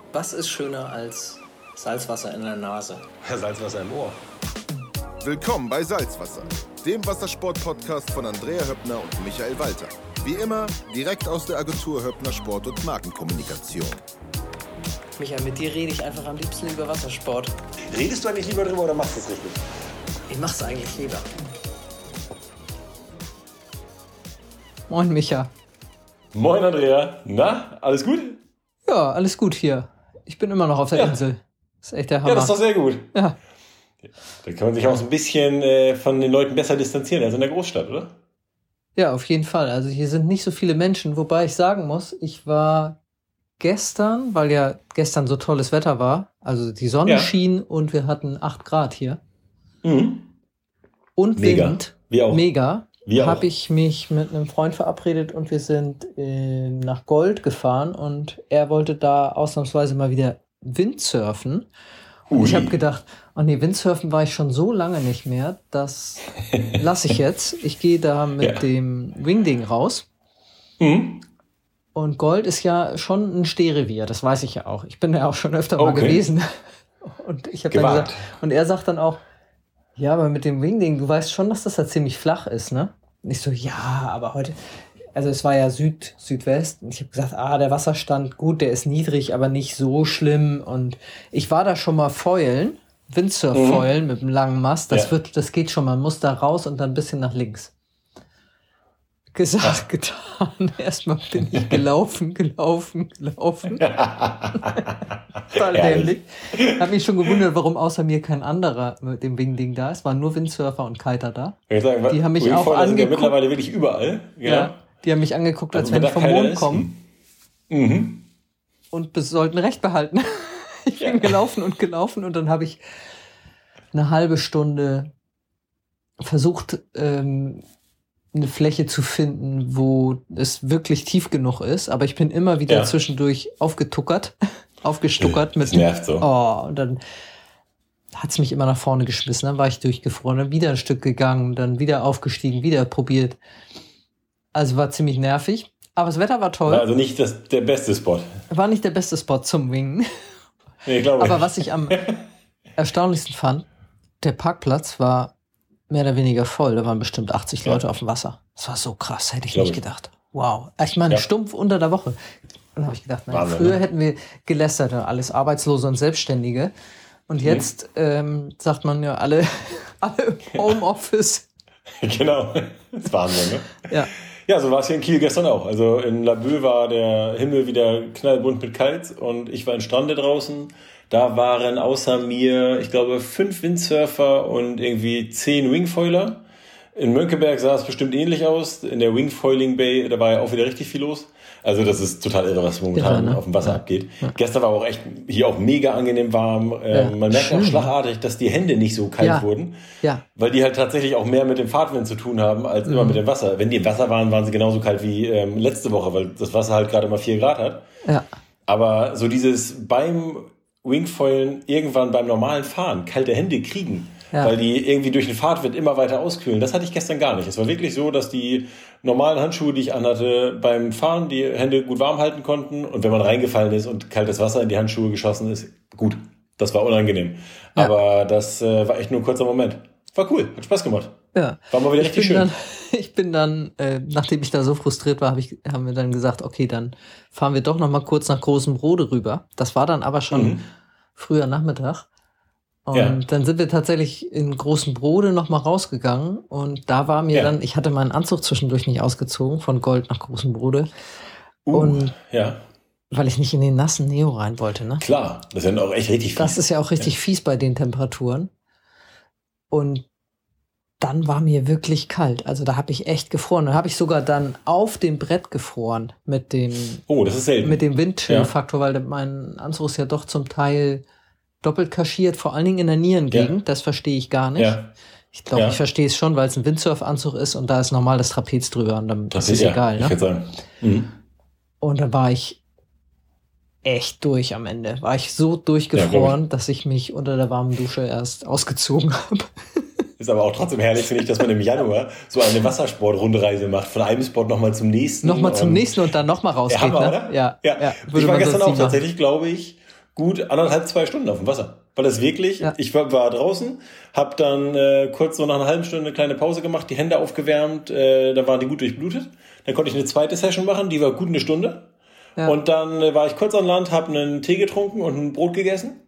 Was ist schöner als Salzwasser in der Nase? Ja, Salzwasser im Ohr. Willkommen bei Salzwasser, dem Wassersport-Podcast von Andrea Höppner und Michael Walter. Wie immer, direkt aus der Agentur Höppner Sport- und Markenkommunikation. Michael, mit dir rede ich einfach am liebsten über Wassersport. Redest du eigentlich lieber drüber oder machst du es richtig? Ich mach's eigentlich lieber. Moin, Micha. Moin, Andrea. Na, alles gut? Ja, alles gut hier. Ich bin immer noch auf der Insel. Das ist echt der Hammer. Ja, das ist doch sehr gut. Ja. Da kann man sich auch so ein bisschen von den Leuten besser distanzieren als in der Großstadt, oder? Ja, auf jeden Fall. Also hier sind nicht so viele Menschen, wobei ich sagen muss, ich war gestern, weil ja gestern so tolles Wetter war, also die Sonne schien und wir hatten 8 Grad hier. Mhm. Und Mega. Wind. Wir auch. Mega. Wir auch. Habe ich mich mit einem Freund verabredet und wir sind nach Gold gefahren und er wollte da ausnahmsweise mal wieder Windsurfen. Und ich habe gedacht, oh nee, Windsurfen war ich schon so lange nicht mehr, das lasse ich jetzt. Ich gehe da mit dem Wingding raus. Mhm. Und Gold ist ja schon ein Stehrevier, das weiß ich ja auch. Ich bin ja auch schon öfter mal gewesen. Und ich habe dann gesagt, und er sagt dann auch, ja, aber mit dem Wingding, du weißt schon, dass das da ziemlich flach ist, ne? Und ich so, ja, aber heute, also es war ja Südwest. Und ich habe gesagt, der Wasserstand, gut, der ist niedrig, aber nicht so schlimm. Und ich war da schon mal foilen, Windsurf-foilen mit einem langen Mast. Das geht schon, man muss da raus und dann ein bisschen nach links. Gesagt, getan. Erstmal bin ich gelaufen. Total dämlich. Hab mich schon gewundert, warum außer mir kein anderer mit dem Wingding da ist. Waren nur Windsurfer und Kiter da. Die haben mich auch angeguckt. Sind ja mittlerweile wirklich überall. Ja, die haben mich angeguckt, als wenn die vom Mond kommen. Mhm. Und sollten Recht behalten. Ich bin gelaufen und dann habe ich eine halbe Stunde versucht, eine Fläche zu finden, wo es wirklich tief genug ist, aber ich bin immer wieder zwischendurch aufgestuckert mit das nervt so. Und dann hat es mich immer nach vorne geschmissen, dann war ich durchgefroren, dann wieder ein Stück gegangen, dann wieder aufgestiegen, wieder probiert. Also war ziemlich nervig, aber das Wetter war toll. War also nicht der beste Spot. War nicht der beste Spot zum Wingen. Nee, glaube ich. Aber was ich am erstaunlichsten fand, der Parkplatz war mehr oder weniger voll. Da waren bestimmt 80 Leute auf dem Wasser. Das war so krass, hätte ich nicht gedacht. Wow. Ich meine, stumpf unter der Woche. Dann habe ich gedacht, früher hätten wir gelästert, alles Arbeitslose und Selbstständige. Und jetzt sagt man ja alle im Homeoffice. Genau. Das ist Wahnsinn, ne? Ja. Ja, so war es hier in Kiel gestern auch. Also in Laboe war der Himmel wieder knallbunt mit Kites und ich war in Strande draußen. Da waren außer mir, ich glaube, 5 Windsurfer und irgendwie 10 Wingfoiler. In Mönckeberg sah es bestimmt ähnlich aus. In der Wingfoiling Bay, da war ja auch wieder richtig viel los. Also das ist total irre, was momentan auf dem Wasser abgeht. Ja. Gestern war auch echt hier auch mega angenehm warm. Man merkt auch schlagartig, dass die Hände nicht so kalt wurden. Ja. Weil die halt tatsächlich auch mehr mit dem Fahrtwind zu tun haben, als immer mit dem Wasser. Wenn die im Wasser waren, waren sie genauso kalt wie letzte Woche, weil das Wasser halt gerade mal 4 Grad hat. Ja. Aber so dieses beim Wingfoilen irgendwann beim normalen Fahren kalte Hände kriegen, weil die irgendwie durch den Fahrtwind immer weiter auskühlen. Das hatte ich gestern gar nicht. Es war wirklich so, dass die normalen Handschuhe, die ich anhatte, beim Fahren die Hände gut warm halten konnten. Und wenn man reingefallen ist und kaltes Wasser in die Handschuhe geschossen ist, gut. Das war unangenehm. Ja. Aber das war echt nur ein kurzer Moment. War cool, hat Spaß gemacht. Ja. War mal wieder richtig schön. Ich bin dann, nachdem ich da so frustriert war, haben wir dann gesagt, okay, dann fahren wir doch noch mal kurz nach Großem Brode rüber. Das war dann aber schon früher Nachmittag. Und dann sind wir tatsächlich in Großen Brode noch mal rausgegangen. Und da war mir dann, ich hatte meinen Anzug zwischendurch nicht ausgezogen, von Gold nach Großen Brode. Und weil ich nicht in den nassen Neo rein wollte. Ne? Klar, das ist ja auch echt richtig fies. Das ist ja auch richtig fies bei den Temperaturen. Und dann war mir wirklich kalt. Also da habe ich echt gefroren. Dann habe ich sogar dann auf dem Brett gefroren mit dem, das ist selten. Mit dem Windchill-Faktor, weil mein Anzug ist ja doch zum Teil doppelt kaschiert, vor allen Dingen in der Nierengegend. Ja. Das verstehe ich gar nicht. Ja. Ich glaube, ich verstehe es schon, weil es ein Windsurf-Anzug ist und da ist normal das Trapez drüber und dann das ist egal. Ne? Ich würde sagen. Und dann war ich echt durch am Ende. War ich so durchgefroren, dass ich mich unter der warmen Dusche erst ausgezogen habe. Ist aber auch trotzdem herrlich, finde ich, dass man im Januar so eine Wassersport-Rundreise macht. Von einem Spot nochmal zum nächsten. Nochmal zum nächsten und dann nochmal rausgeht. Hammer, ne? oder? Ja. Ich war gestern auch tatsächlich, glaube ich, gut 1,5-2 Stunden auf dem Wasser. Weil das wirklich, ich war draußen, habe dann kurz so nach einer halben Stunde eine kleine Pause gemacht, die Hände aufgewärmt, da waren die gut durchblutet. Dann konnte ich eine zweite Session machen, die war gut eine Stunde. Ja. Und dann war ich kurz an Land, habe einen Tee getrunken und ein Brot gegessen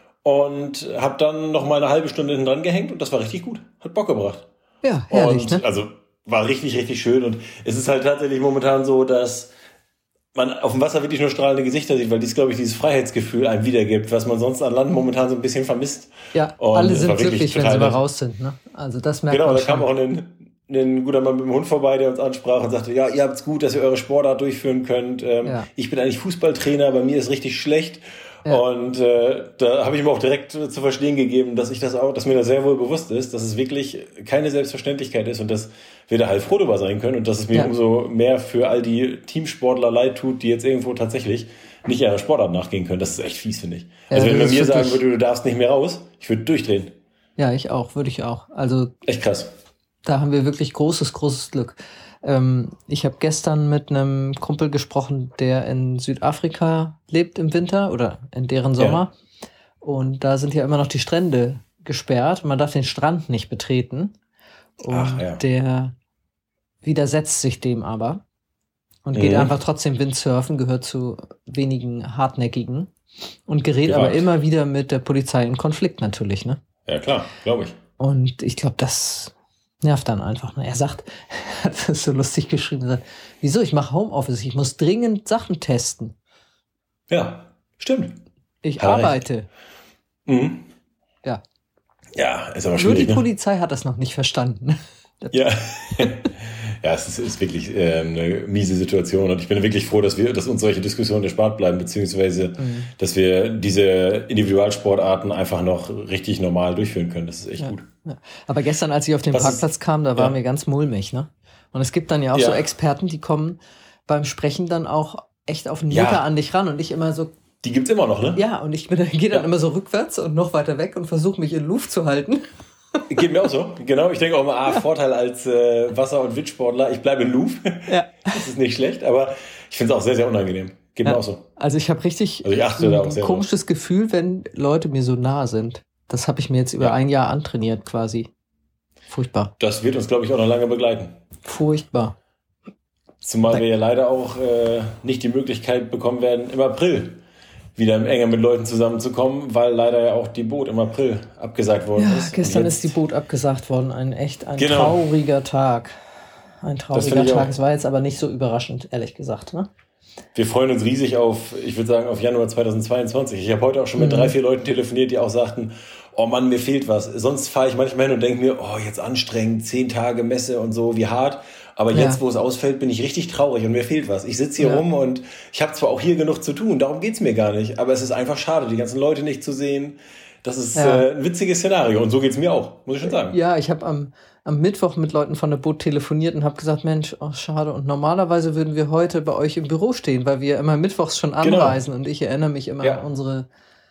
und habe dann noch mal eine halbe Stunde hinten dran gehängt und das war richtig gut. Hat Bock gebracht. Ja, herrlich, und ne? Also war richtig, richtig schön und es ist halt tatsächlich momentan so, dass man auf dem Wasser wirklich nur strahlende Gesichter sieht, weil dies, glaube ich, dieses Freiheitsgefühl einem wiedergibt, was man sonst an Land momentan so ein bisschen vermisst. Ja, und alle sind glücklich, wenn sie mal raus sind, ne? Also das merkt man schon. Genau, da kam auch ein guter Mann mit dem Hund vorbei, der uns ansprach und sagte, ja, ihr habt's gut, dass ihr eure Sportart durchführen könnt. Ich bin eigentlich Fußballtrainer, bei mir ist richtig schlecht. Ja. Und da habe ich mir auch direkt zu verstehen gegeben, dass mir das sehr wohl bewusst ist, dass es wirklich keine Selbstverständlichkeit ist und dass wir da halt froh drüber sein können und dass es mir umso mehr für all die Teamsportler leid tut, die jetzt irgendwo tatsächlich nicht ihrer Sportart nachgehen können. Das ist echt fies, finde ich. Ja, also wenn man mir sagen würde, du darfst nicht mehr raus, ich würde durchdrehen. Ja, würde ich auch. Also echt krass. Da haben wir wirklich großes Glück. Ich habe gestern mit einem Kumpel gesprochen, der in Südafrika lebt im Winter oder in deren Sommer. Ja. Und da sind ja immer noch die Strände gesperrt. Man darf den Strand nicht betreten. Und der widersetzt sich dem aber und geht einfach trotzdem Windsurfen, gehört zu wenigen Hartnäckigen und gerät aber immer wieder mit der Polizei in Konflikt natürlich, ne? Ja, klar, glaube ich. Und ich glaube, das nervt dann einfach. Ne? Er sagt, er hat das so lustig geschrieben, er sagt, wieso, ich mache Homeoffice, ich muss dringend Sachen testen. Ja, stimmt. Ich arbeite. Mhm. Ja. Ja, ist aber schwierig. Nur die Polizei hat das noch nicht verstanden. Ja. Ja, es ist wirklich eine miese Situation und ich bin wirklich froh, dass uns solche Diskussionen erspart bleiben, beziehungsweise dass wir diese Individualsportarten einfach noch richtig normal durchführen können. Das ist echt gut. Ja. Aber gestern, als ich auf den Parkplatz kam, da war mir ganz mulmig, ne? Und es gibt dann ja auch so Experten, die kommen beim Sprechen dann auch echt auf einen Meter an dich ran und ich immer so. Die gibt's immer noch, ne? Ja, und ich gehe dann immer so rückwärts und noch weiter weg und versuche mich in Luft zu halten. Geht mir auch so. Genau, ich denke auch mal, Vorteil als Wasser- und Windsportler, ich bleibe in Louvre. Ja. Das ist nicht schlecht, aber ich finde es auch sehr, sehr unangenehm. Geht mir auch so. Also ich habe richtig ein komisches Gefühl, wenn Leute mir so nah sind. Das habe ich mir jetzt über ein Jahr antrainiert quasi. Furchtbar. Das wird uns, glaube ich, auch noch lange begleiten. Furchtbar. Zumal wir ja leider auch nicht die Möglichkeit bekommen werden, im April wieder enger mit Leuten zusammenzukommen, weil leider ja auch die Boot im April abgesagt worden ist. Ja, gestern ist die Boot abgesagt worden. Ein trauriger Tag. Ein trauriger Tag. Es war jetzt aber nicht so überraschend, ehrlich gesagt. Ne? Wir freuen uns riesig auf Januar 2022. Ich habe heute auch schon mit 3-4 Leuten telefoniert, die auch sagten, oh Mann, mir fehlt was. Sonst fahre ich manchmal hin und denke mir, oh, jetzt anstrengend, 10 Tage Messe und so, wie hart. Aber jetzt, wo es ausfällt, bin ich richtig traurig und mir fehlt was. Ich sitze hier rum und ich habe zwar auch hier genug zu tun, darum geht's mir gar nicht. Aber es ist einfach schade, die ganzen Leute nicht zu sehen. Das ist ein witziges Szenario und so geht's mir auch, muss ich schon sagen. Ja, ich habe am Mittwoch mit Leuten von der Boot telefoniert und habe gesagt, Mensch, oh, schade. Und normalerweise würden wir heute bei euch im Büro stehen, weil wir immer mittwochs schon anreisen. Und ich erinnere mich immer an unsere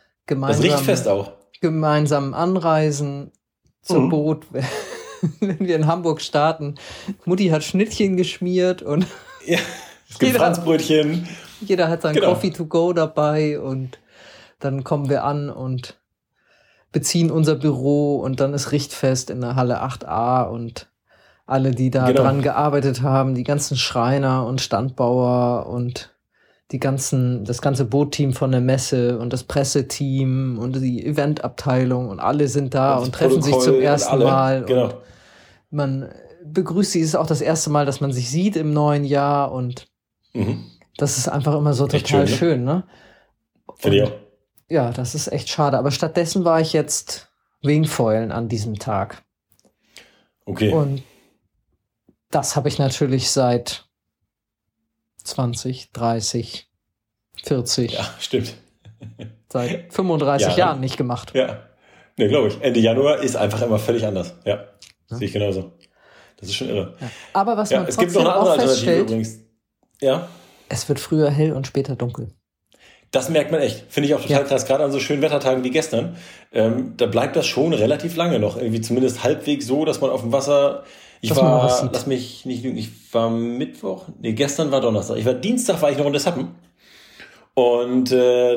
gemeinsamen Anreisen zur Boot. Wenn wir in Hamburg starten. Mutti hat Schnittchen geschmiert und es gibt Franzbrötchen. Jeder hat sein Coffee to go dabei und dann kommen wir an und beziehen unser Büro und dann ist Richtfest in der Halle 8a und alle, die da dran gearbeitet haben, die ganzen Schreiner und Standbauer und das ganze Bootteam von der Messe und das Presseteam und die Eventabteilung und alle sind da und treffen sich zum ersten Mal. Genau. Und man begrüßt sie, es ist auch das erste Mal, dass man sich sieht im neuen Jahr und das ist einfach immer so total schön, ne? Finde ich auch. Ja, das ist echt schade. Aber stattdessen war ich jetzt Wingfoilen an diesem Tag. Okay. Und das habe ich natürlich seit 20, 30, 40. Ja, stimmt. Seit 35 Jahren nicht gemacht. Ja, ne, glaube ich. Ende Januar ist einfach immer völlig anders. Ja, sehe ich genauso. Das ist schon irre. Ja. Aber was man es gibt noch eine andere Alternative übrigens. Ja. Es wird früher hell und später dunkel. Das merkt man echt. Finde ich auch total krass. Gerade an so schönen Wettertagen wie gestern. Da bleibt das schon relativ lange noch. Irgendwie zumindest halbwegs so, dass man auf dem Wasser... lass mich nicht lügen, ich war gestern war Donnerstag. Dienstag war ich noch in Dessappen. Und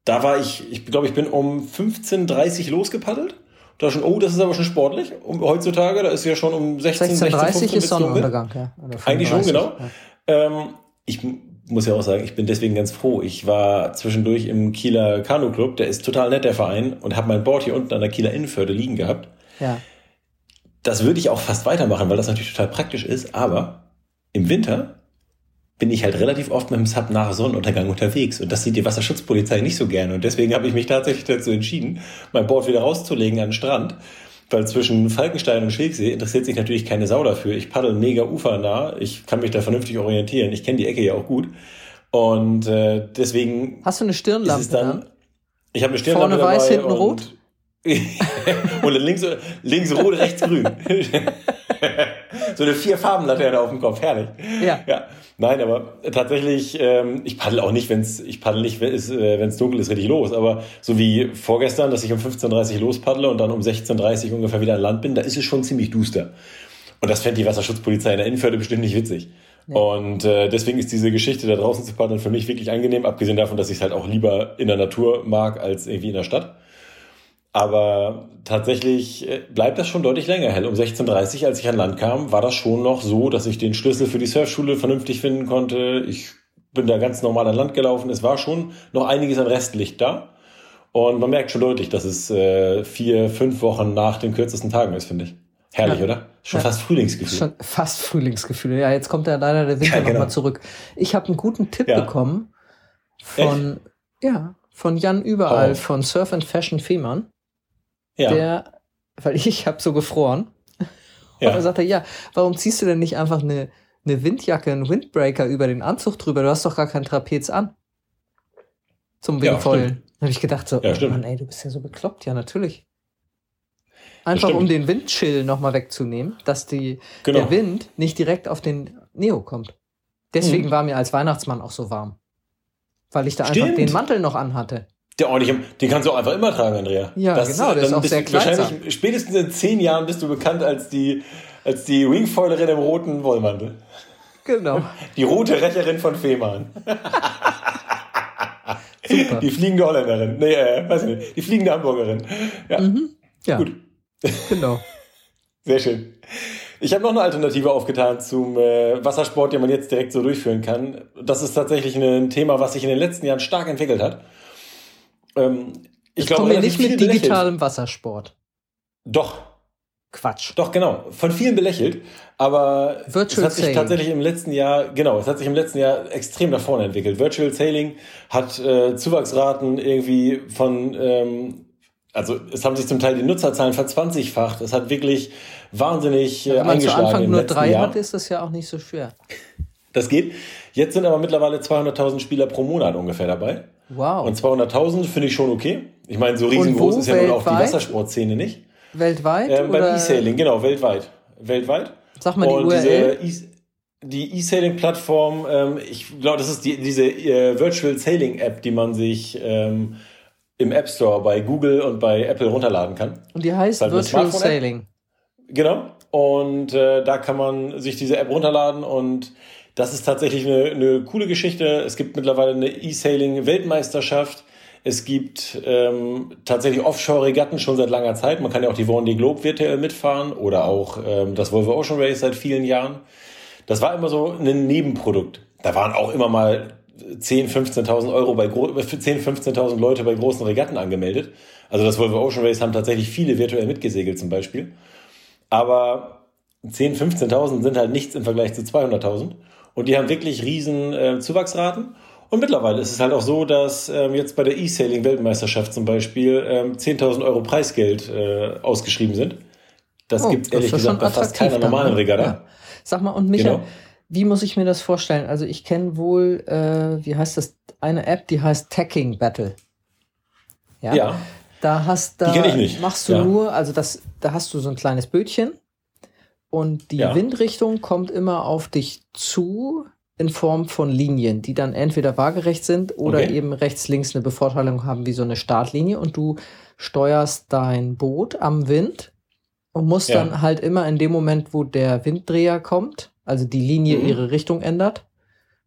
Da war ich glaube, ich bin um 15:30 losgepaddelt. Da schon, das ist aber schon sportlich. Heutzutage, da ist ja schon um 16:30 ist Sonnenuntergang, ja. Eigentlich schon, genau. Ja. Ich muss ja auch sagen, ich bin deswegen ganz froh. Ich war zwischendurch im Kieler Kanu-Club, der ist total nett, der Verein, und habe mein Board hier unten an der Kieler Innenförde liegen gehabt. Ja. Das würde ich auch fast weitermachen, weil das natürlich total praktisch ist, aber im Winter bin ich halt relativ oft mit dem Sub nach Sonnenuntergang unterwegs und das sieht die Wasserschutzpolizei nicht so gerne und deswegen habe ich mich tatsächlich dazu entschieden, mein Board wieder rauszulegen an den Strand, weil zwischen Falkenstein und Schilksee interessiert sich natürlich keine Sau dafür. Ich paddel mega ufernah, ich kann mich da vernünftig orientieren, ich kenne die Ecke ja auch gut und deswegen... Hast du eine Stirnlampe ist es dann? Ich habe eine Stirnlampe vorne dabei weiß, hinten rot? und links rot, rechts grün. So eine 4-Farben-Laterne auf dem Kopf, herrlich. Ja. Nein, aber tatsächlich, ich paddel auch nicht, wenn es dunkel ist, richtig los. Aber so wie vorgestern, dass ich um 15:30 lospaddle und dann um 16:30 ungefähr wieder an Land bin, da ist es schon ziemlich duster. Und das fände die Wasserschutzpolizei in der Innenförde bestimmt nicht witzig. Nee. Und deswegen ist diese Geschichte, da draußen zu paddeln, für mich wirklich angenehm, abgesehen davon, dass ich es halt auch lieber in der Natur mag, als irgendwie in der Stadt. Aber tatsächlich bleibt das schon deutlich länger hell. Um 16:30, als ich an Land kam, war das schon noch so, dass ich den Schlüssel für die Surfschule vernünftig finden konnte. Ich bin da ganz normal an Land gelaufen. Es war schon noch einiges an Restlicht da. Und man merkt schon deutlich, dass es 4-5 Wochen nach den kürzesten Tagen ist, finde ich. Herrlich, oder? Schon fast Frühlingsgefühl. Schon fast Frühlingsgefühl. Ja, jetzt kommt ja leider der Winter nochmal zurück. Ich habe einen guten Tipp bekommen von Jan Überall, von Surf and Fashion Fehmarn. Ja. Weil ich habe so gefroren. Und er sagte, warum ziehst du denn nicht einfach eine Windjacke, einen Windbreaker über den Anzug drüber? Du hast doch gar kein Trapez an. Zum Windfoilen. Da habe ich gedacht so, Mann, ey, du bist ja so bekloppt. Ja, natürlich. Einfach um den Windchill nochmal wegzunehmen, dass der Wind nicht direkt auf den Neo kommt. Deswegen war mir als Weihnachtsmann auch so warm. Weil ich da einfach den Mantel noch anhatte. Den kannst du auch einfach immer tragen, Andrea. Ja, der ist auch sehr kleidsam. Wahrscheinlich spätestens in 10 Jahren bist du bekannt als die Wingfoilerin im roten Wollmantel. Genau. Die rote Rächerin von Fehmarn. Super. Die fliegende Holländerin. Nee, weiß ich nicht. Die fliegende Hamburgerin. Ja. Ja. Gut. Genau. Sehr schön. Ich habe noch eine Alternative aufgetan zum Wassersport, den man jetzt direkt so durchführen kann. Das ist tatsächlich ein Thema, was sich in den letzten Jahren stark entwickelt hat. Ich glaube nicht mit digitalem Wassersport. Doch. Quatsch. Doch, genau. Von vielen belächelt. Aber Virtual es hat sich tatsächlich im letzten Jahr extrem nach vorne entwickelt. Virtual Sailing hat Zuwachsraten irgendwie von, also es haben sich zum Teil die Nutzerzahlen verzwanzigfacht. Es hat wirklich wahnsinnig eingeschlagen. Wenn man zu Anfang nur 3 Jahr. hat, ist das ja auch nicht so schwer. Das geht. Jetzt sind aber mittlerweile 200.000 Spieler pro Monat ungefähr dabei. Wow. Und 200.000 finde ich schon okay. Ich meine, so riesengroß ist ja nun auch die Wassersportszene nicht. Weltweit? Beim E-Sailing, genau, weltweit. Sag mal die URL. Die E-Sailing-Plattform, ich glaube, das ist diese Virtual Sailing App, die man sich im App Store bei Google und bei Apple runterladen kann. Und die heißt Virtual Sailing. Genau. Und da kann man sich diese App runterladen und das ist tatsächlich eine coole Geschichte. Es gibt mittlerweile eine E-Sailing-Weltmeisterschaft. Es gibt tatsächlich Offshore-Regatten schon seit langer Zeit. Man kann ja auch die Vendée Globe virtuell mitfahren oder auch das Volvo Ocean Race seit vielen Jahren. Das war immer so ein Nebenprodukt. Da waren auch immer mal 10.000, 15.000 Euro 10.000, 15.000 Leute bei großen Regatten angemeldet. Also das Volvo Ocean Race haben tatsächlich viele virtuell mitgesegelt zum Beispiel. Aber 10.000, 15.000 sind halt nichts im Vergleich zu 200.000. Und die haben wirklich riesen Zuwachsraten. Und mittlerweile ist es halt auch so, dass jetzt bei der E-Sailing-Weltmeisterschaft zum Beispiel 10.000 Euro Preisgeld ausgeschrieben sind. Das gibt es ehrlich gesagt bei fast keiner normalen Regatta. Ja. Sag mal, und Micha, wie muss ich mir das vorstellen? Also ich kenne wohl, wie heißt das, eine App, die heißt Tacking Battle. Ja. Die kenne ich nicht. Machst du nur, also da hast du so ein kleines Bötchen und die Windrichtung kommt immer auf dich zu in Form von Linien, die dann entweder waagerecht sind oder eben rechts, links eine Bevorteilung haben wie so eine Startlinie und du steuerst dein Boot am Wind und musst dann halt immer in dem Moment, wo der Winddreher kommt, also die Linie ihre Richtung ändert,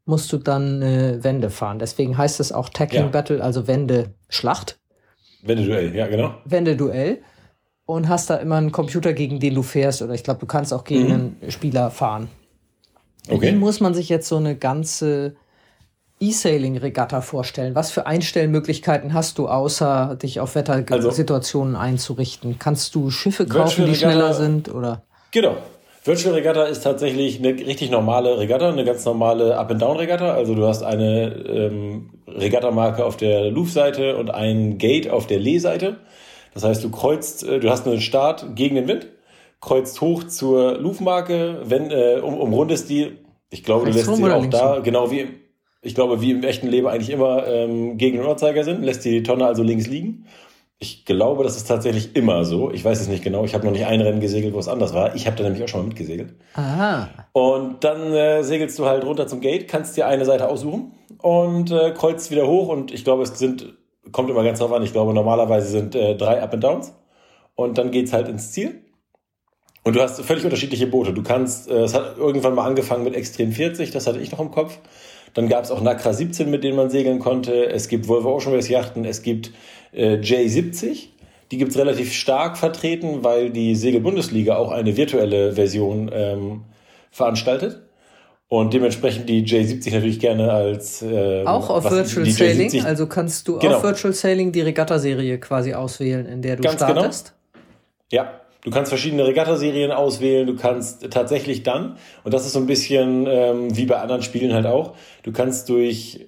musst du dann Wände fahren. Deswegen heißt es auch Tackling Battle, also Wände-Schlacht. Wändeduell, ja, genau. Wändeduell. Und hast da immer einen Computer, gegen den du fährst. Oder ich glaube, du kannst auch gegen einen Spieler fahren. Okay. Wie muss man sich jetzt so eine ganze E-Sailing-Regatta vorstellen? Was für Einstellmöglichkeiten hast du, außer dich auf Wettersituationen einzurichten? Kannst du Schiffe kaufen, die schneller sind? Oder? Genau. Virtual Regatta ist tatsächlich eine richtig normale Regatta, eine ganz normale Up-and-Down-Regatta. Also du hast eine Regattamarke auf der Luftseite und ein Gate auf der Lee-Seite. Das heißt, du hast einen Start gegen den Wind, kreuzt hoch zur Luftmarke, umrundest die. Ich glaube, du lässt sie auch da, genau wie im echten Leben eigentlich immer gegen den Uhrzeigersinn, lässt die Tonne also links liegen. Ich glaube, das ist tatsächlich immer so. Ich weiß es nicht genau. Ich habe noch nicht ein Rennen gesegelt, wo es anders war. Ich habe da nämlich auch schon mal mitgesegelt. Aha. Und dann segelst du halt runter zum Gate, kannst dir eine Seite aussuchen und kreuzt wieder hoch. Und ich glaube, kommt immer ganz drauf an. Ich glaube, normalerweise sind 3 Up-and-Downs. Und dann geht's halt ins Ziel. Und du hast völlig unterschiedliche Boote. Es hat irgendwann mal angefangen mit Extrem 40, das hatte ich noch im Kopf. Dann gab es auch Nacra 17, mit denen man segeln konnte. Es gibt Volvo Ocean Race Yachten, es gibt J70. Die gibt's relativ stark vertreten, weil die Segelbundesliga auch eine virtuelle Version veranstaltet. Und dementsprechend die J70 natürlich gerne als auch auf Virtual Sailing, also kannst du auf Virtual Sailing die Regatta-Serie quasi auswählen, in der du startest? Genau. Ja, du kannst verschiedene Regatta-Serien auswählen, du kannst tatsächlich dann, und das ist so ein bisschen wie bei anderen Spielen halt auch, du kannst durch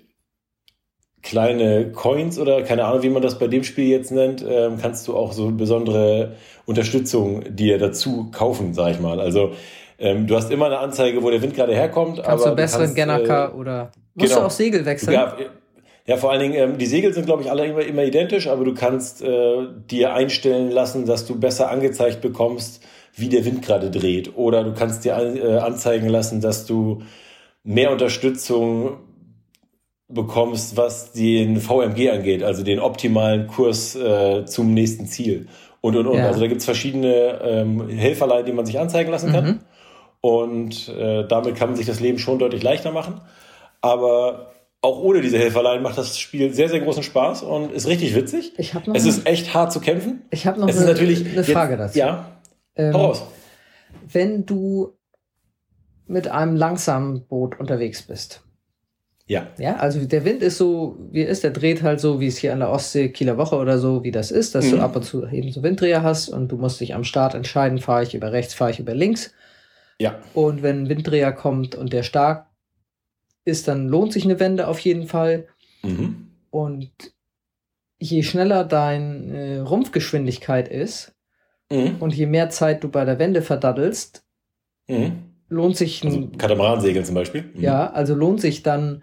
kleine Coins oder keine Ahnung, wie man das bei dem Spiel jetzt nennt, kannst du auch so besondere Unterstützung dir dazu kaufen, sag ich mal. Also du hast immer eine Anzeige, wo der Wind gerade herkommt. Kannst du besseren Gennaker oder musst du auch Segel wechseln? Ja, vor allen Dingen, die Segel sind, glaube ich, alle immer identisch, aber du kannst dir einstellen lassen, dass du besser angezeigt bekommst, wie der Wind gerade dreht. Oder du kannst dir anzeigen lassen, dass du mehr Unterstützung bekommst, was den VMG angeht, also den optimalen Kurs zum nächsten Ziel. Und. Ja. Also da gibt's verschiedene Helferlein, die man sich anzeigen lassen kann. Und damit kann man sich das Leben schon deutlich leichter machen. Aber auch ohne diese Helferlein macht das Spiel sehr, sehr großen Spaß und ist richtig witzig. Es ist echt hart zu kämpfen. Ich habe noch eine Frage dazu. Ja, hau raus. Wenn du mit einem langsamen Boot unterwegs bist. Ja. Ja, also der Wind ist so, wie er ist, der dreht halt so, wie es hier an der Ostsee, Kieler Woche oder so, wie das ist, dass du ab und zu eben so Winddreher hast und du musst dich am Start entscheiden, fahre ich über rechts, fahre ich über links. Ja. Und wenn ein Winddreher kommt und der stark ist, dann lohnt sich eine Wende auf jeden Fall. Und je schneller deine Rumpfgeschwindigkeit ist und je mehr Zeit du bei der Wende verdaddelst, lohnt sich also Katamaransegeln zum Beispiel. Ja, also lohnt sich dann,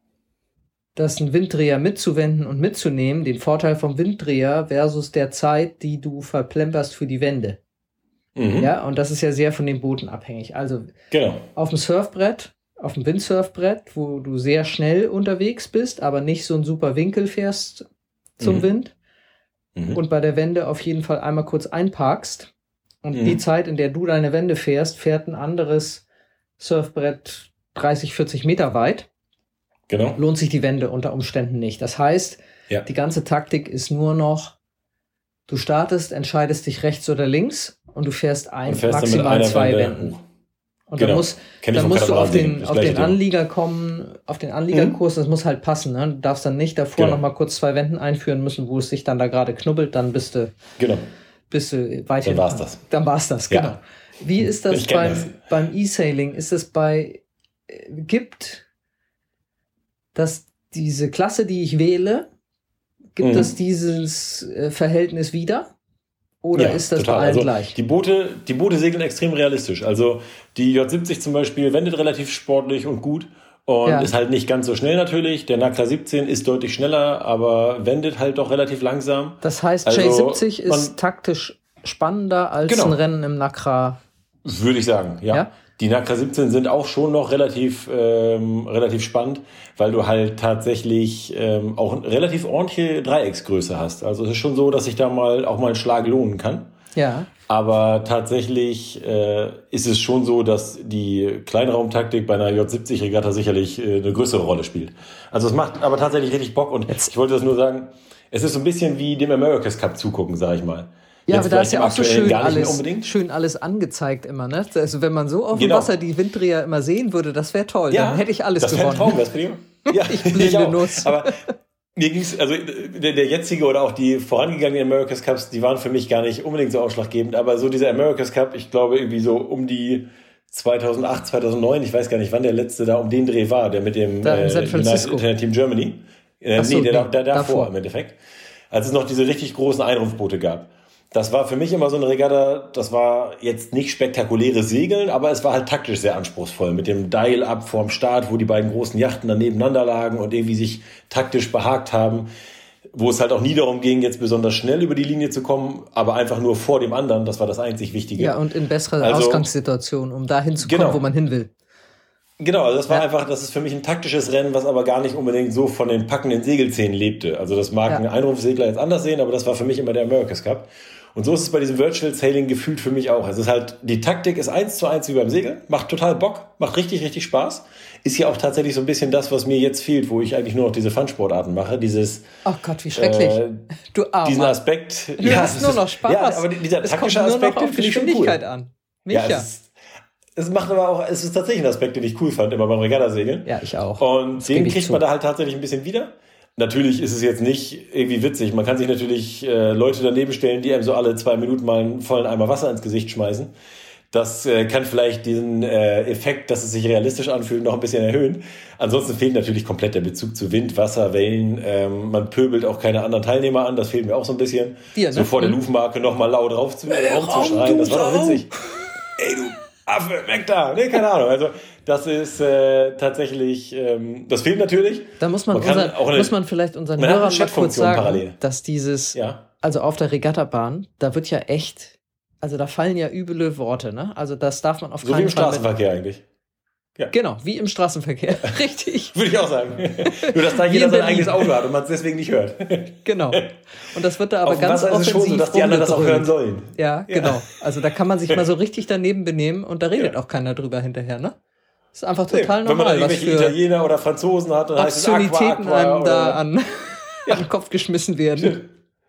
das einen Winddreher mitzuwenden und mitzunehmen, den Vorteil vom Winddreher versus der Zeit, die du verplemperst für die Wende. Ja, und das ist ja sehr von den Booten abhängig. Also auf dem Surfbrett, auf dem Windsurfbrett, wo du sehr schnell unterwegs bist, aber nicht so einen super Winkel fährst zum Wind. Und bei der Wende auf jeden Fall einmal kurz einparkst. Und die Zeit, in der du deine Wende fährst, fährt ein anderes Surfbrett 30, 40 Meter weit. Genau. Lohnt sich die Wende unter Umständen nicht. Das heißt, die ganze Taktik ist nur noch, du startest, entscheidest dich rechts oder links und du fährst maximal 2 Wänden. Und dann musst du auf den Anlieger kommen, auf den Anliegerkurs, das muss halt passen. Ne? Du darfst dann nicht davor noch mal kurz 2 Wänden einführen müssen, wo es sich dann da gerade knubbelt, dann bist du weit hin. Dann war's das, genau. Wie ist das beim E-Sailing? Ist es gibt das diese Klasse, die ich wähle, gibt es dieses Verhältnis wieder? Oder ist das bei allen gleich? Die Boote segeln extrem realistisch. Also die J70 zum Beispiel wendet relativ sportlich und gut und ist halt nicht ganz so schnell natürlich. Der Nacra 17 ist deutlich schneller, aber wendet halt doch relativ langsam. Das heißt, J70 ist taktisch spannender als ein Rennen im Nacra? Würde ich sagen, ja. Die Nacra 17 sind auch schon noch relativ spannend, weil du halt tatsächlich auch eine relativ ordentliche Dreiecksgröße hast. Also es ist schon so, dass sich da auch mal ein Schlag lohnen kann. Ja. Aber tatsächlich ist es schon so, dass die Kleinraumtaktik bei einer J70-Regatta sicherlich eine größere Rolle spielt. Also es macht aber tatsächlich richtig Bock und ich wollte das nur sagen, es ist so ein bisschen wie dem America's Cup zugucken, sag ich mal. Ja, Jetzt aber da ist ja auch so schön alles angezeigt immer, ne? Also wenn man so auf dem Wasser die Winddreher immer sehen würde, das wäre toll. Ja, dann hätte ich alles gewonnen. Das wäre ein Traum, das finde ich. Ja, ich blinde Nuss. Aber mir ging's, also der jetzige oder auch die vorangegangenen America's Cups, die waren für mich gar nicht unbedingt so ausschlaggebend, aber so dieser America's Cup, ich glaube irgendwie so um die 2008, 2009, ich weiß gar nicht, wann der letzte da um den Dreh war, der mit dem Internet Team Germany. Der davor im Endeffekt. Als es noch diese richtig großen Einrufboote gab. Das war für mich immer so eine Regatta, das war jetzt nicht spektakuläres Segeln, aber es war halt taktisch sehr anspruchsvoll. Mit dem Dial-Up vorm Start, wo die beiden großen Yachten dann nebeneinander lagen und irgendwie sich taktisch behagt haben. Wo es halt auch nie darum ging, jetzt besonders schnell über die Linie zu kommen, aber einfach nur vor dem anderen, das war das einzig Wichtige. Ja, und in bessere Ausgangssituationen, um dahin zu kommen, wo man hin will. Genau, also das ist für mich ein taktisches Rennen, was aber gar nicht unbedingt so von den packenden Segelszenen lebte. Also das mag ein Einrufsegler jetzt anders sehen, aber das war für mich immer der America's Cup. Und so ist es bei diesem Virtual Sailing gefühlt für mich auch. Es ist halt, die Taktik ist 1:1 wie beim Segeln, macht total Bock, macht richtig, richtig Spaß. Ist ja auch tatsächlich so ein bisschen das, was mir jetzt fehlt, wo ich eigentlich nur noch diese Fun-Sportarten mache. Dieses, oh Gott, wie schrecklich. Du Armer. Diesen Aspekt. Du hast nur noch Spaß. Ja, aber dieser taktische Aspekt, den finde ich schon cool. An. Micha. Ja, es macht aber auch, es ist tatsächlich ein Aspekt, den ich cool fand, immer beim Regattasegeln. Ja, ich auch. Und den kriegt man da halt tatsächlich ein bisschen wieder. Natürlich ist es jetzt nicht irgendwie witzig. Man kann sich natürlich Leute daneben stellen, die einem so alle 2 Minuten mal einen vollen Eimer Wasser ins Gesicht schmeißen. Das kann vielleicht diesen Effekt, dass es sich realistisch anfühlt, noch ein bisschen erhöhen. Ansonsten fehlt natürlich komplett der Bezug zu Wind, Wasser, Wellen. Man pöbelt auch keine anderen Teilnehmer an. Das fehlt mir auch so ein bisschen. Ne? So vor der Luftmarke nochmal laut raufzuschreien. Das war doch witzig. Ey, du Affe, weg da! Nee, keine Ahnung. Also das ist tatsächlich, das fehlt natürlich. Da muss man vielleicht unseren Hörern mal kurz sagen, dass dieses, also auf der Regattabahn, da wird ja echt, also da fallen ja üble Worte, ne? Also das darf man auf keinen Fall. So wie im Straßenverkehr eigentlich. Ja. Genau, wie im Straßenverkehr. Richtig. Würde ich auch sagen. Nur, dass da jeder sein eigenes Auto hat und man es deswegen nicht hört. Genau. Und das wird da aber ganz offensiv ist es schon so, dass die anderen das auch hören sollen. Ja, genau. Also da kann man sich mal so richtig daneben benehmen und da redet auch keiner drüber hinterher, ne? Das ist einfach total normal. Wenn man dann irgendwelche Italiener oder Franzosen hat, dann heißt es Absurditäten einem da an den Kopf geschmissen werden.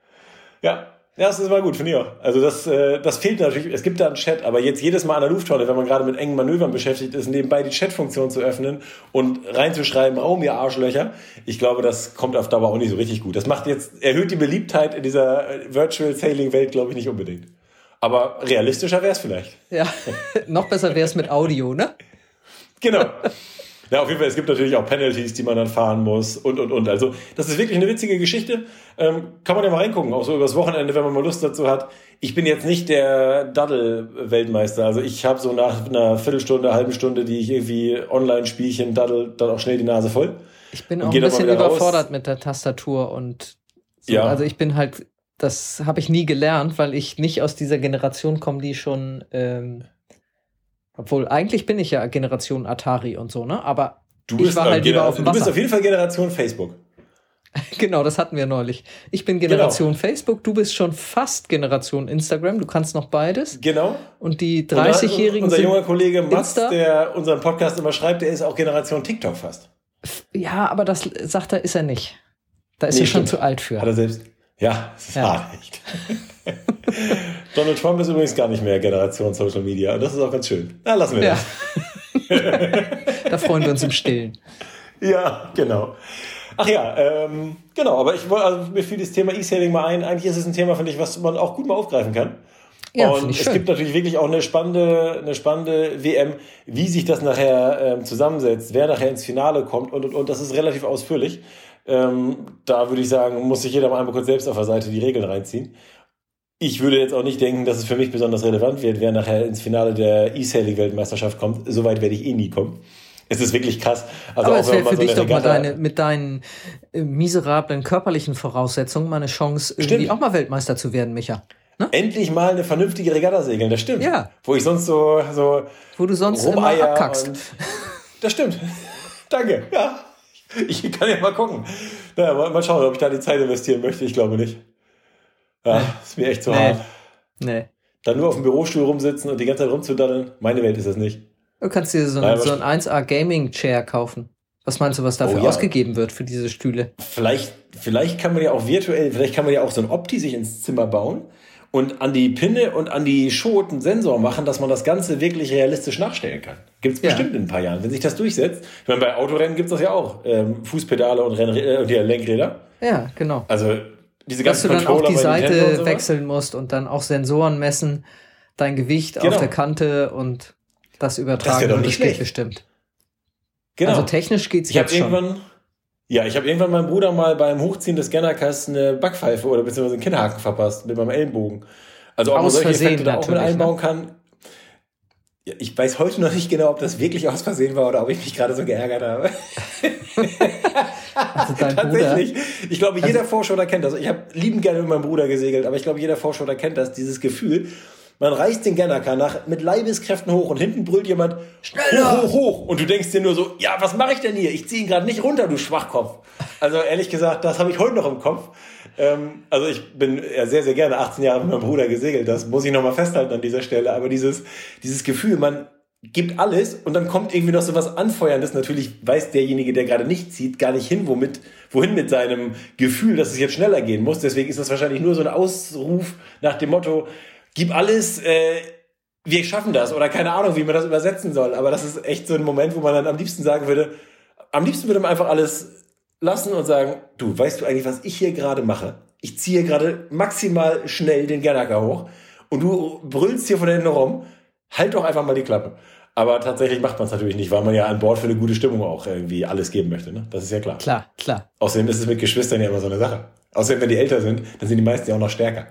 Ja. Ja, das ist mal gut, finde ich auch. Also das fehlt natürlich. Es gibt da einen Chat, aber jetzt jedes Mal an der Luftschleuse, wenn man gerade mit engen Manövern beschäftigt ist, nebenbei die Chat-Funktion zu öffnen und reinzuschreiben, Raum, ihr Arschlöcher. Ich glaube, das kommt auf Dauer auch nicht so richtig gut. Das erhöht die Beliebtheit in dieser Virtual Sailing-Welt, glaube ich, nicht unbedingt. Aber realistischer wäre es vielleicht. Ja, noch besser wäre es mit Audio, ne? Genau. Ja, auf jeden Fall, es gibt natürlich auch Penalties, die man dann fahren muss und. Also das ist wirklich eine witzige Geschichte. Kann man ja mal reingucken, auch so übers Wochenende, wenn man mal Lust dazu hat. Ich bin jetzt nicht der Daddel-Weltmeister. Also ich habe so nach einer Viertelstunde, halben Stunde, die ich irgendwie Online-Spielchen daddel, dann auch schnell die Nase voll. Ich bin auch ein bisschen überfordert mit der Tastatur und so. Ja. Also ich bin halt, das habe ich nie gelernt, weil ich nicht aus dieser Generation komme, die schon... obwohl, eigentlich bin ich ja Generation Atari und so, ne? Aber ich war halt lieber auf dem Wasser. Du bist auf jeden Fall Generation Facebook. Genau, das hatten wir neulich. Ich bin Generation Facebook, du bist schon fast Generation Instagram, du kannst noch beides. Genau. Und die 30-Jährigen unser junger Kollege Mats, der unseren Podcast immer schreibt, der ist auch Generation TikTok fast. Ja, aber das sagt er, ist er nicht. Da ist er schon zu alt für. Hat er selbst... Ja, das ist hart, echt. Donald Trump ist übrigens gar nicht mehr Generation Social Media. Und das ist auch ganz schön. Na, lassen wir das. Da freuen wir uns im Stillen. Ja, genau. Ach ja, genau. Aber mir fiel das Thema E-Sailing mal ein. Eigentlich ist es ein Thema, finde ich, was man auch gut mal aufgreifen kann. Ja, und es gibt natürlich wirklich auch eine spannende WM, wie sich das nachher zusammensetzt, wer nachher ins Finale kommt und das ist relativ ausführlich. Da würde ich sagen, muss sich jeder mal einmal kurz selbst auf der Seite die Regeln reinziehen. Ich würde jetzt auch nicht denken, dass es für mich besonders relevant wird, wer nachher ins Finale der E-Sailing-Weltmeisterschaft kommt. Soweit werde ich nie kommen. Es ist wirklich krass. Also aber es wäre für dich doch mal mit deinen miserablen körperlichen Voraussetzungen mal eine Chance, irgendwie auch mal Weltmeister zu werden, Micha. Ne? Endlich mal eine vernünftige Regatta segeln, das stimmt. Ja. Wo ich sonst so wo du sonst immer abkackst. Das stimmt. Danke. Ja. Ich kann ja mal gucken. Naja, mal schauen, ob ich da die Zeit investieren möchte. Ich glaube nicht. Ja, ist mir echt zu hart. Nee. Dann nur auf dem Bürostuhl rumsitzen und die ganze Zeit rumzudaddeln. Meine Welt ist das nicht. Du kannst dir so ein 1A Gaming Chair kaufen. Was meinst du, was dafür ausgegeben wird für diese Stühle? Vielleicht kann man ja auch vielleicht kann man ja auch so ein Opti sich ins Zimmer bauen und an die Pinne und an die Schot einen Sensor machen, dass man das Ganze wirklich realistisch nachstellen kann. Gibt es bestimmt in ein paar Jahren, wenn sich das durchsetzt. Ich meine, bei Autorennen gibt es das ja auch. Fußpedale und Lenkräder. Ja, genau. Also diese ganzen Dass du dann auch die Seite wechseln musst und dann auch Sensoren messen, dein Gewicht auf der Kante und das übertragen. Das nicht schlecht. Bestimmt. Genau. Also technisch geht's jetzt schon. Ich habe irgendwann meinem Bruder mal beim Hochziehen des Scannerkasts eine Backpfeife oder beziehungsweise einen Kinnhaken verpasst mit meinem Ellenbogen. Also ob man solche Effekte da auch mit einbauen kann. Ja, ich weiß heute noch nicht genau, ob das wirklich aus Versehen war oder ob ich mich gerade so geärgert habe. Also dein Tatsächlich. Bruder? Ich glaube, jeder Vorschauer kennt das. Ich habe liebend gerne mit meinem Bruder gesegelt, aber ich glaube, jeder Vorschauer kennt das, dieses Gefühl. Man reißt den Gennaker mit Leibeskräften hoch und hinten brüllt jemand schneller, hoch. Und du denkst dir nur so, ja, was mache ich denn hier? Ich ziehe ihn gerade nicht runter, du Schwachkopf. Also ehrlich gesagt, das habe ich heute noch im Kopf. Also ich bin sehr, sehr gerne 18 Jahre mit meinem Bruder gesegelt. Das muss ich nochmal festhalten an dieser Stelle. Aber dieses Gefühl, man gibt alles und dann kommt irgendwie noch so was Anfeuerndes. Natürlich weiß derjenige, der gerade nicht zieht, gar nicht wohin mit seinem Gefühl, dass es jetzt schneller gehen muss. Deswegen ist das wahrscheinlich nur so ein Ausruf nach dem Motto, gib alles, wir schaffen das. Oder keine Ahnung, wie man das übersetzen soll. Aber das ist echt so ein Moment, wo man dann am liebsten würde man einfach alles lassen und sagen, du, weißt du eigentlich, was ich hier gerade mache? Ich ziehe gerade maximal schnell den Gernaker hoch und du brüllst hier von hinten rum. Halt doch einfach mal die Klappe. Aber tatsächlich macht man es natürlich nicht, weil man ja an Bord für eine gute Stimmung auch irgendwie alles geben möchte. Ne? Das ist ja klar. Klar. Außerdem ist es mit Geschwistern ja immer so eine Sache. Außerdem, wenn die älter sind, dann sind die meisten ja auch noch stärker.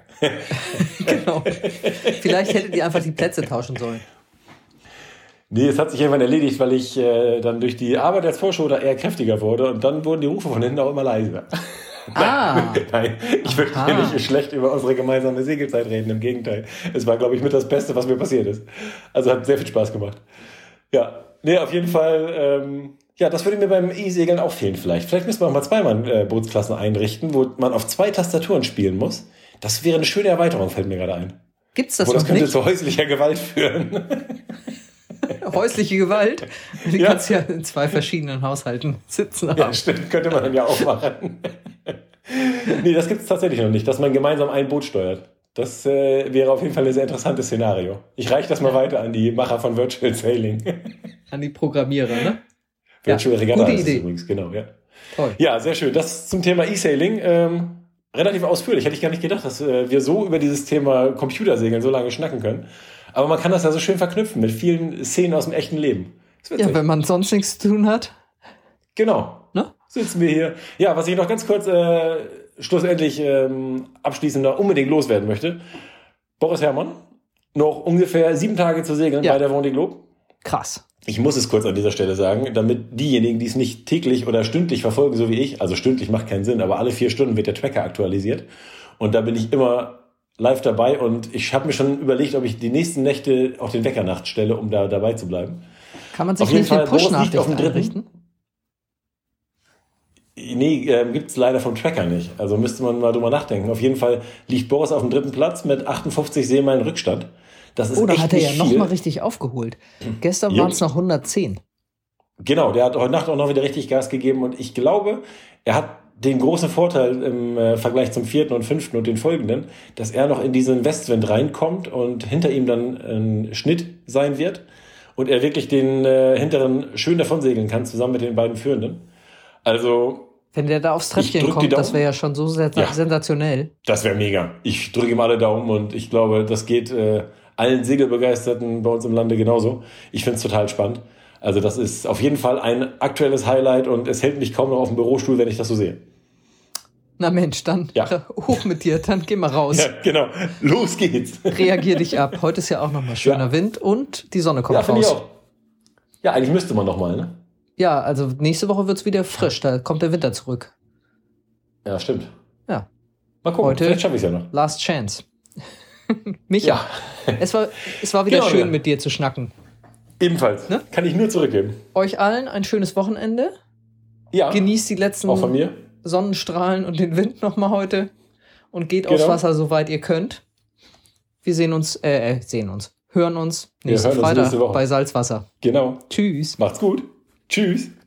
Genau. Vielleicht hättet ihr einfach die Plätze tauschen sollen. Nee, es hat sich irgendwann erledigt, weil ich dann durch die Arbeit als Vorschau da eher kräftiger wurde und dann wurden die Rufe von hinten auch immer leiser. Nein, ich möchte hier nicht schlecht über unsere gemeinsame Segelzeit reden, im Gegenteil. Es war, glaube ich, mit das Beste, was mir passiert ist. Also hat sehr viel Spaß gemacht. Ja, nee, auf jeden Fall, das würde mir beim E-Segeln auch fehlen vielleicht. Vielleicht müssen wir auch mal zweimal Bootsklassen einrichten, wo man auf 2 Tastaturen spielen muss. Das wäre eine schöne Erweiterung, fällt mir gerade ein. Gibt's das noch nicht? Das könnte zu häuslicher Gewalt führen. Häusliche Gewalt? Du kannst ja in 2 verschiedenen Haushalten sitzen. Ja, stimmt, könnte man dann ja auch machen. Nee, das gibt es tatsächlich noch nicht, dass man gemeinsam ein Boot steuert. Das wäre auf jeden Fall ein sehr interessantes Szenario. Ich reiche das mal weiter an die Macher von Virtual Sailing. An die Programmierer, ne? Virtual Regatta gute ist Idee. Es übrigens, genau, ja. Toll. Ja, sehr schön. Das zum Thema E-Sailing. Relativ ausführlich. Hätte ich gar nicht gedacht, dass wir so über dieses Thema Computersegeln so lange schnacken können. Aber man kann das ja so schön verknüpfen mit vielen Szenen aus dem echten Leben. Ja, wenn man sonst nichts zu tun hat. Genau. Ne? Sitzen wir hier. Ja, was ich noch ganz kurz schlussendlich abschließend noch unbedingt loswerden möchte. Boris Herrmann, noch ungefähr 7 Tage zu segeln bei der Vendée Globe. Krass. Ich muss es kurz an dieser Stelle sagen, damit diejenigen, die es nicht täglich oder stündlich verfolgen, so wie ich, also stündlich macht keinen Sinn, aber alle 4 Stunden wird der Tracker aktualisiert. Und da bin ich immer live dabei und ich habe mir schon überlegt, ob ich die nächsten Nächte auch den Wecker nachts stelle, um da dabei zu bleiben. Kann man sich nicht eine Push-Nachricht einrichten? Nee, gibt's leider vom Tracker nicht. Also müsste man mal drüber nachdenken. Auf jeden Fall liegt Boris auf dem 3. Platz mit 58 Seemeilen Rückstand. Das ist da echt hat er ja nicht nochmal richtig aufgeholt. Gestern waren es noch 110. Genau, der hat heute Nacht auch noch wieder richtig Gas gegeben und ich glaube, er hat den großen Vorteil im Vergleich zum 4. und 5. und den folgenden, dass er noch in diesen Westwind reinkommt und hinter ihm dann ein Schnitt sein wird und er wirklich den hinteren schön davon segeln kann, zusammen mit den beiden Führenden. Also wenn der da aufs Treppchen kommt, das wäre ja schon so sensationell. Das wäre mega. Ich drücke ihm alle Daumen und ich glaube, das geht allen Segelbegeisterten bei uns im Lande genauso. Ich finde es total spannend. Also das ist auf jeden Fall ein aktuelles Highlight und es hält mich kaum noch auf dem Bürostuhl, wenn ich das so sehe. Na Mensch, dann hoch mit dir, dann geh mal raus. Ja, genau. Los geht's. Reagier dich ab. Heute ist ja auch nochmal schöner Wind und die Sonne kommt raus. Finde ich auch. Ja, eigentlich müsste man nochmal, ne? Ja, also nächste Woche wird's wieder frisch, da kommt der Winter zurück. Ja, stimmt. Ja. Mal gucken, heute vielleicht schaffe ich es ja noch. Last Chance. Micha, es war wieder schön, mit dir zu schnacken. Ebenfalls. Ne? Kann ich nur zurückgeben. Euch allen ein schönes Wochenende. Ja. Genießt die letzten auch von mir. Sonnenstrahlen und den Wind nochmal heute. Und geht aufs Wasser, soweit ihr könnt. Wir hören uns nächsten Freitag bei Salzwasser. Genau. Tschüss. Macht's gut. Tschüss.